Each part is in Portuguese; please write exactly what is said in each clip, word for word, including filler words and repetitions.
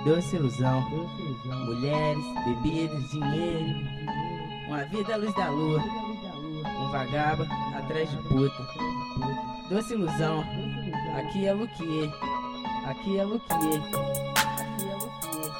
doce ilusão, mulheres, bebidas, dinheiro, uma vida à luz da lua, um vagaba atrás de puta. Doce ilusão, aqui é Luquier, aqui é Luquier, aqui é Luquier.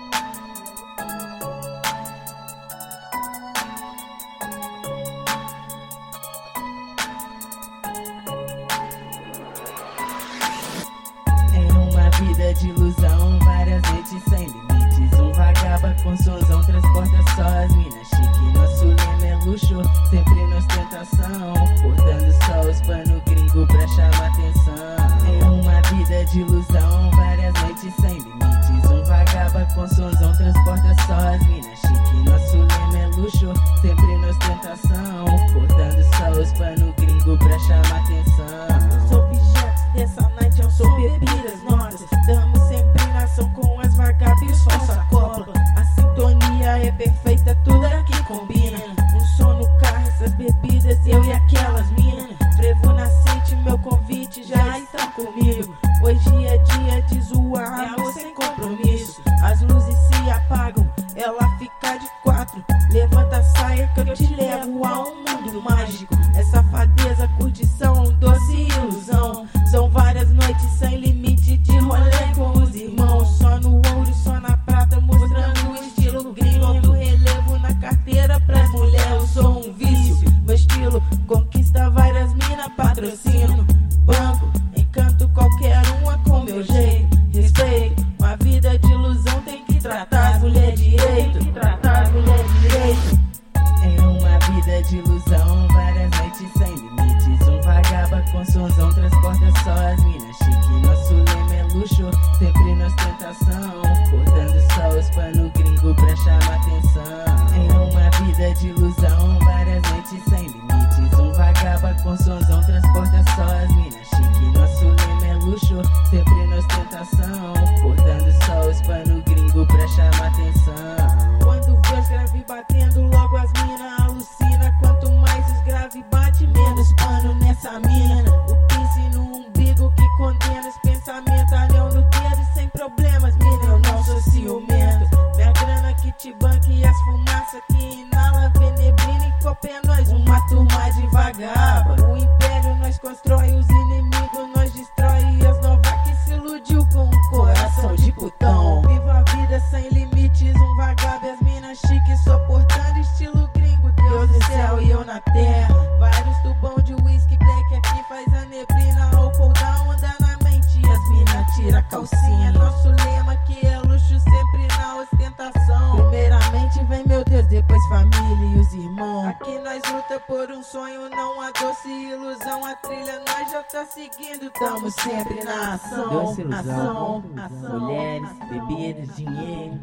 É uma vida de ilusão, várias noites sem limites. Um vagaba com sonzão transporta só as minas chique. Nosso lema é luxo, sempre na ostentação, cortando só os pano gringo pra chamar atenção. É uma vida de ilusão, várias noites sem limites. Um vagaba com sonzão transporta só as minas chique. Nosso lema é luxo, sempre na ostentação, cortando só os pano gringo pra chamar atenção. Sou objetos dessa night, eu sou bebidas nossas. Damos sempre na ação com as vagabes, falsa copla. A sintonia é perfeita, tudo aqui combina. Um som no carro, essas bebidas, eu e aquelas minas. Frevo nascente, meu convite já está comigo. Hoje é dia de zoar, amor sem compromisso. As luzes se apagam, ela fica de quatro. Levanta a saia que eu te levo a um mundo mágico. É safadeza, curtição, doce ilusão. São várias noites sem limite de rolê com os irmãos. Só no ouro, só na prata, mostrando o estilo gringo. Do relevo na carteira pras mulheres, eu sou um vício. Meu estilo conquista várias minas, patrocínio, banco, encanto qualquer uma com meu jeito. Respeito, uma vida de ilusão tem que tratar as mulheres direito. Tratar as mulheres direito. É uma vida de ilusão, várias noites sem limites. Um vagaba com sonzão transporta só as minas chique. Nosso lema é luxo, sempre na ostentação, cortando só os pano gringo pra chamar atenção. É uma vida de ilusão, várias noites sem limites. Um vagaba com sonzão transporta só as minas chique. Nosso lema é luxo, sempre na ostentação, cortando só os pano gringo pra chamar atenção. Quando vê os grave batendo, logo as mina alucina. Quanto mais os grave bate, menos pano nessa mina. O pince no umbigo que condena os pensamentos. Anel no dedo sem problemas, mina, eu não sou ciumento. Minha grana que te banca e as fumaças que inala. Vê neblina e copa é nós, uma turma de vagaba. O império nós constrói, os inimigos nós destrói. E as novas que se iludiu com um coração de putão. Viva a vida sem limites, um vagabundo, as minas chiques, só portando estilo gringo. Deus do céu e eu na terra. Vários tubão de whisky black aqui faz a neblina. Álcool da onda na mente e as minas tira a calcinha. Nosso lema que é luxo, sempre na ostentação. Primeiramente vem meu Deus, depois família e os irmãos. Aqui nós luta por um sonho, não a doce ilusão. A trilha nós já tá seguindo, tamo sempre na ação. Doce ilusão, Ação, ação, mulheres, ação. bebidas, dinheiro,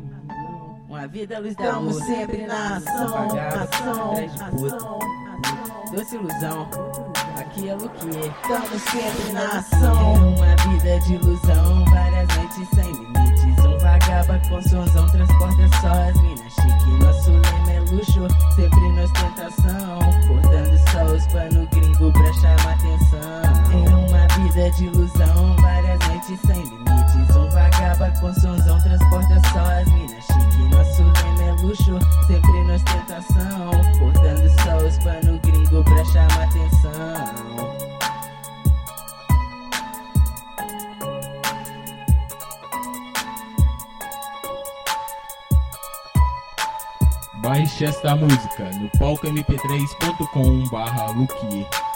uma vida à luz da Tamo lua, sempre na ação, vagaba ação, atrás de puta. ação, ação. Doce ilusão, aqui é Luquier. Tamo sempre na É ação. uma vida de ilusão, várias noites sem limites. Um vagaba com sonzão transporta só as minas chique. Nosso lema é luxo, sempre na ostentação, cortando só os pano gringo pra chamar atenção. É uma vida de ilusão, várias noites sem limites. Um vagaba com sonzão transporta só as minas chique. Nosso lema é luxo, sempre na ostentação, cortando só os pano gringo pra chamar atenção. Baixe esta música no palco m p três ponto com barra Luquier.